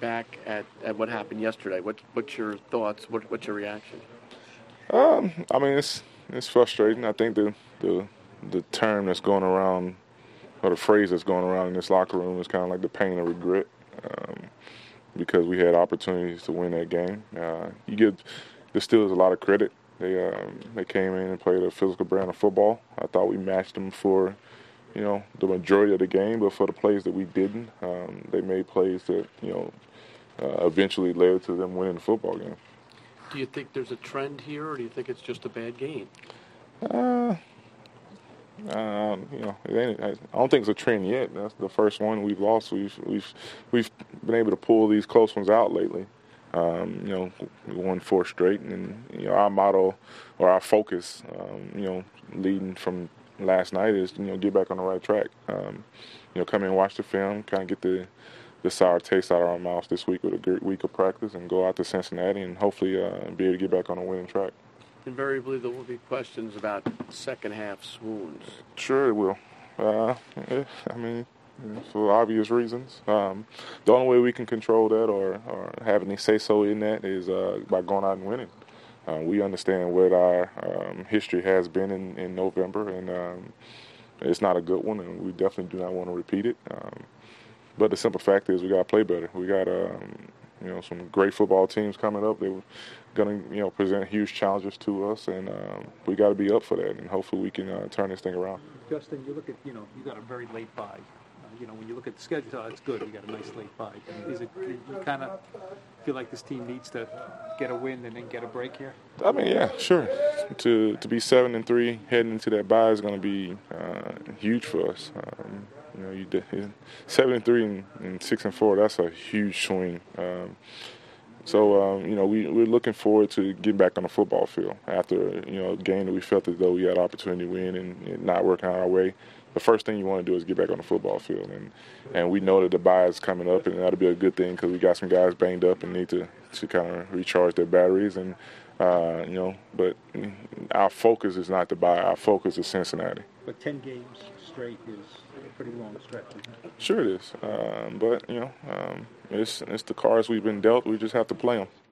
back at what happened yesterday, what's your thoughts? What's your reaction? I mean, it's frustrating. I think the term that's going around, or the phrase that's going around in this locker room is kind of like the pain of regret, because we had opportunities to win that game. You give the Steelers a lot of credit. They came in and played a physical brand of football. I thought we matched them for the majority of the game, but for the plays that we didn't, they made plays that eventually led to them winning the football game. Do you think there's a trend here, or do you think it's just a bad game? Uh, I don't think it's a trend yet. That's the first one we've lost. We've been able to pull these close ones out lately. We won 4 straight, and our motto or our focus, leading from last night is get back on the right track. Come in and watch the film, kind of get the sour taste out of our mouths this week with a great week of practice, and go out to Cincinnati and hopefully be able to get back on a winning track. Invariably, there will be questions about second half swoons. Sure, it will. For obvious reasons. The only way we can control that or have any say-so in that is by going out and winning. We understand what our history has been in November, and it's not a good one, and we definitely do not want to repeat it. But the simple fact is we got to play better. We got some great football teams coming up. They're going to present huge challenges to us, and we got to be up for that, and hopefully we can turn this thing around. Justin, you look at, you got a very late bye. When you look at the schedule, it's good. You got a nice late bye. Is it, you kind of feel like this team needs to get a win and then get a break here? I mean, yeah, sure. To be 7-3 heading into that bye is going to be huge for us. You did 7-3 and 6-4. That's a huge swing. We're looking forward to getting back on the football field after a game that we felt as though we had opportunity to win and it not working out our way. The first thing you want to do is get back on the football field, and we know that the bye is coming up, and that'll be a good thing because we got some guys banged up and need to kind of recharge their batteries. And but our focus is not the bye. Our focus is Cincinnati. But 10 games straight is a pretty long stretch, isn't it? Sure it is. It's the cards we've been dealt. We just have to play them.